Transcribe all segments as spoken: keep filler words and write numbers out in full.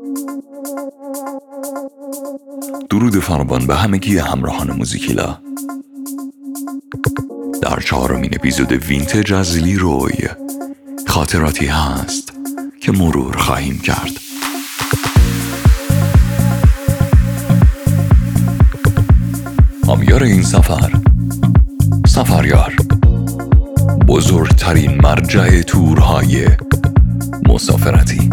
درود فراوان به همگی همراهان موزیکیلا. در چهارمین اپیزود وینتج از لیروی خاطراتی هست که مرور خواهیم کرد. همیار این سفر، سفریار، بزرگترین مرجع تورهای مسافرتی.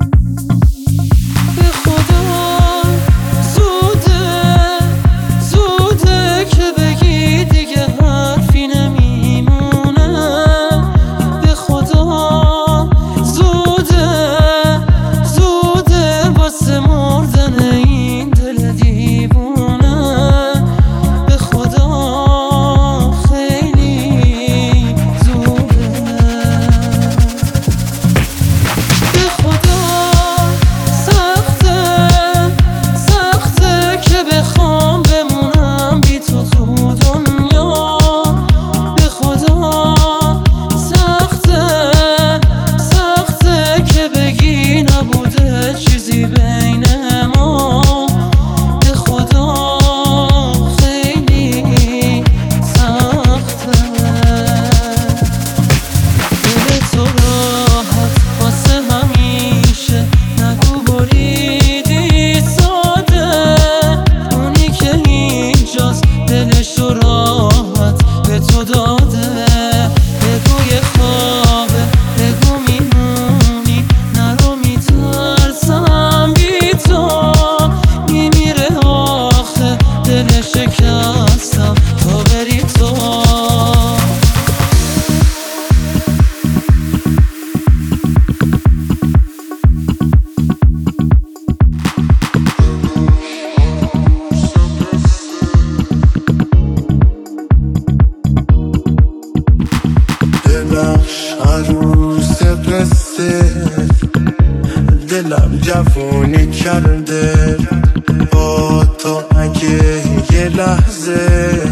دلم جوونی کرده با تو، اگه یه لحظه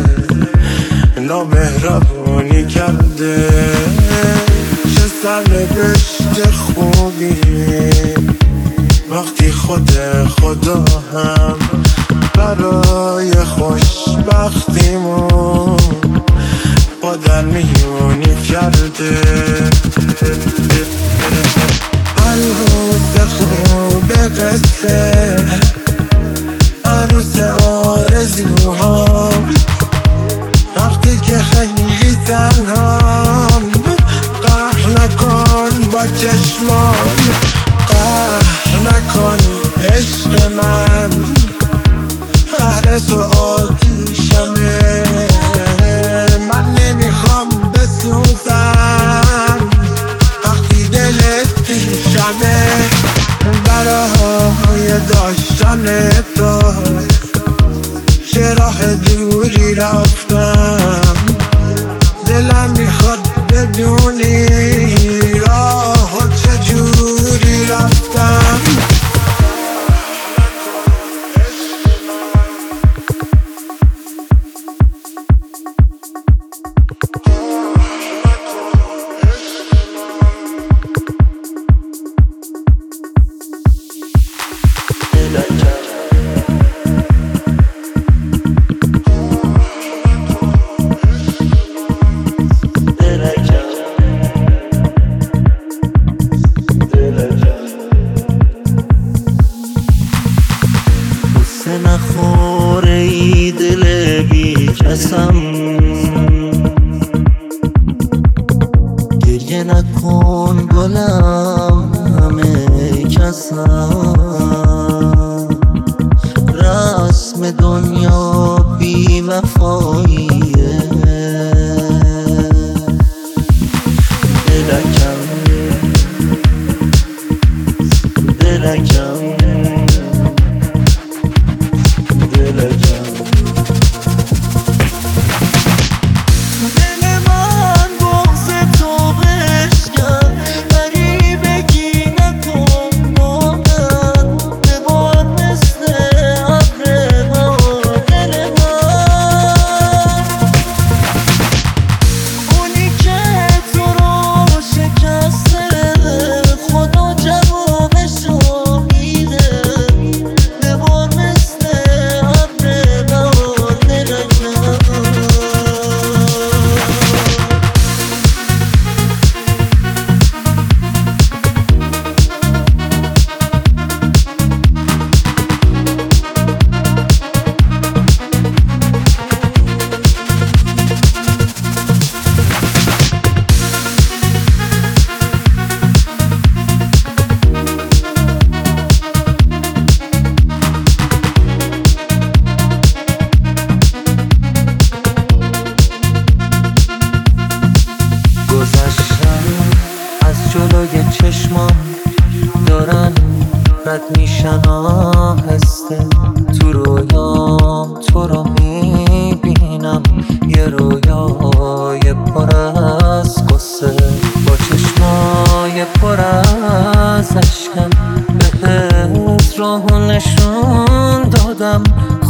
نامهربونی کرده. چه سرنوشت خوبی وقتی خود خدا هم برای خوشبختیمون با در میونی کرده. عروس خوب قصه، عروس آرزوها، وقتی که خیلی تنهام، قهر نکن با چشمان، قهر نکن عشق من، قهر تو آتیشمه، من نمیخوام بسوزم وقتی دلت پیشمه. برای داشتن تو چه راه دوری رفتم، دلم میخواد بدونی راه چجوری رفتم. نخوره ای دل بی کسم، گریه نکن گلم همه کسم، رسم دنیا بی وفاییه، دلکم دلکم رد میشن آهسته. تو رویام تو رو میبینم، یه رویای پر از قصه. با چشمای پر از اشکم بهت راهو نشون دادم.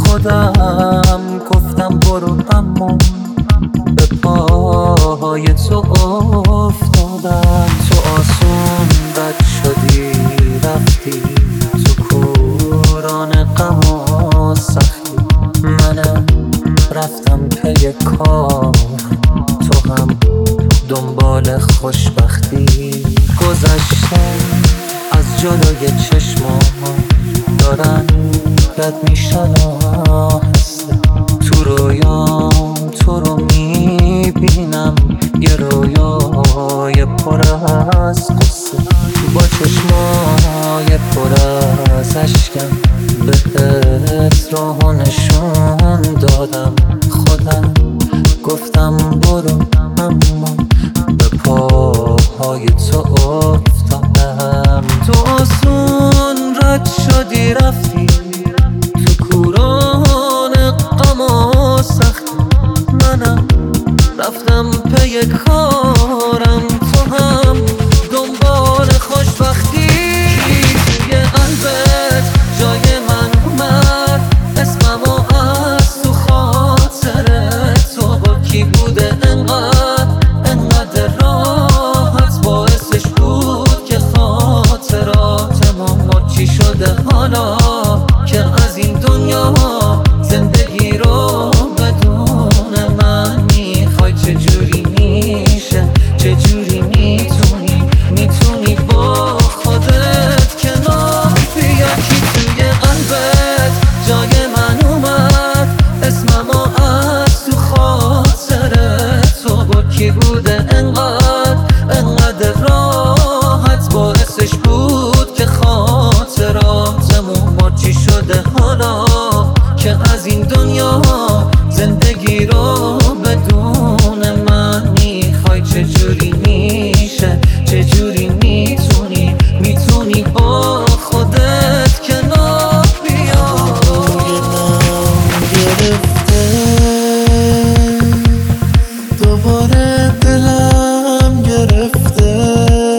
خودم گفتم برو، اما به پاهای تو افتادم. تو آسون رد شدی رفتی تو کوران غم و سختی. منم رفتم پی کار، تو هم دنبال خوشبختی. گذشتم از جلوی چشمام دارن رد میشن آهسته. تو رویام تو رو میبینم، یه رویای پر از قصه. با چشمای پر از اشکم بهت راهو نشون دادم. خودم گفتم برو، اما به پاهای تو افتادم. تو آسون رد شدی رفتی تو کوران غم و سخت. منم رفتم پی کارم، تو هم دنبال خوشبختی. توی قلبت جای من اومد، اسممو از تو خاطرت. تو با کی بوده انقدر انقدر راحت، باعثش بود که خاطرات ما چی شده حالا که از این دنیا زندگی رو بدون من میخوای. چجوری میشه، چجوری میتونی میتونی با خودت کنار بیا؟ کی توی قلبت جای من اومد، اسممو از تو خاطرت. تو با کی بوده انقدر انقدر راحت، باعثش بود که خاطراتمون ما چی شده حالا که از این دنیا زندگی رو بدون من میخوای. چجوری میشه، چجوری میتونی میتونی با خودت کنار بیا؟ روی من گرفته دوباره دلم گرفته،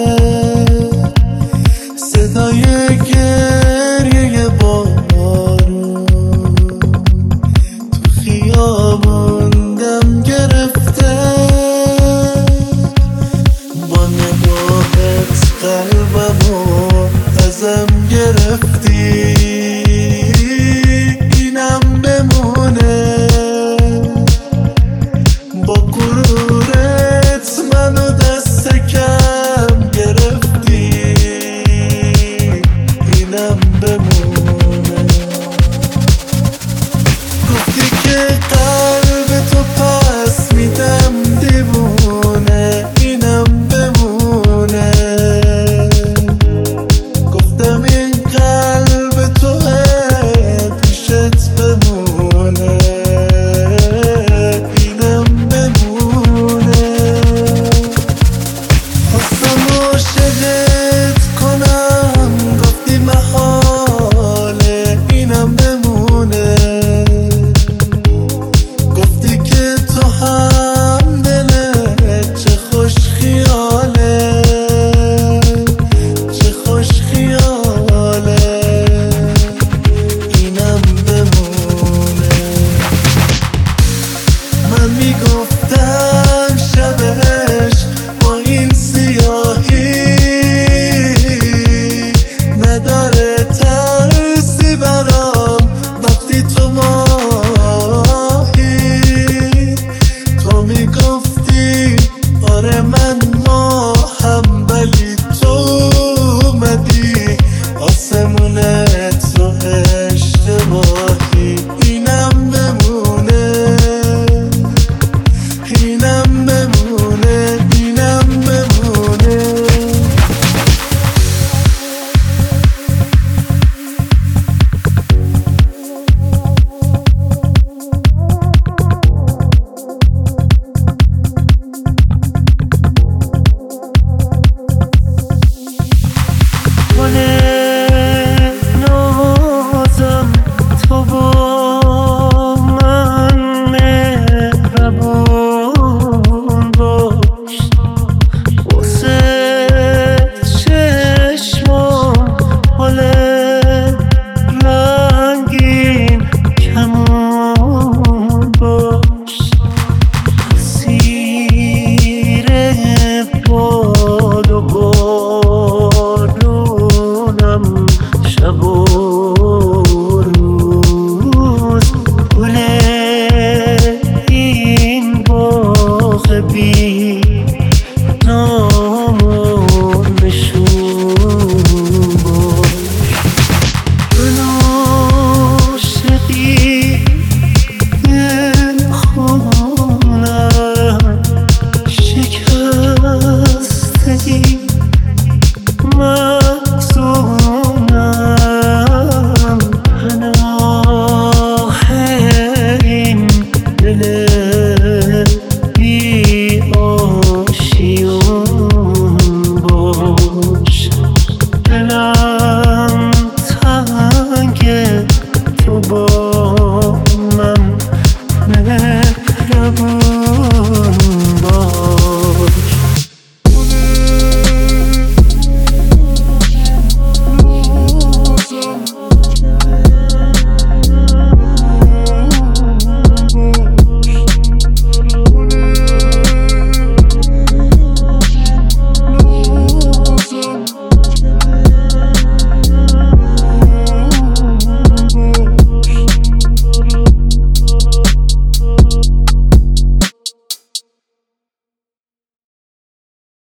صدای گریه بارون تو خیابون دم گرفته. با نگاهت قلبمو ازم گرفتی، اینم بمونه. با غرورت منو دست کم گرفتی، اینم بمونه.